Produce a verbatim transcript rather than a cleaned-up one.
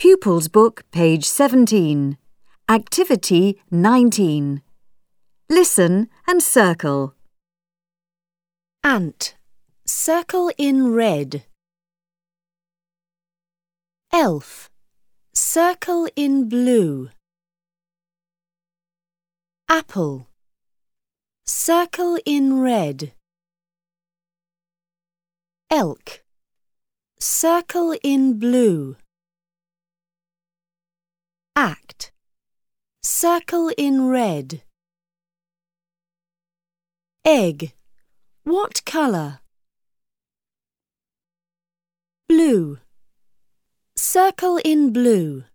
Pupils Book, page seventeen. Activity nineteen. Listen and circle. Ant. Circle in red. Elf. Circle in blue. Apple. Circle in red. Elk. Circle in blue. Act. Circle in red. Egg. What colour? Blue. Circle in blue.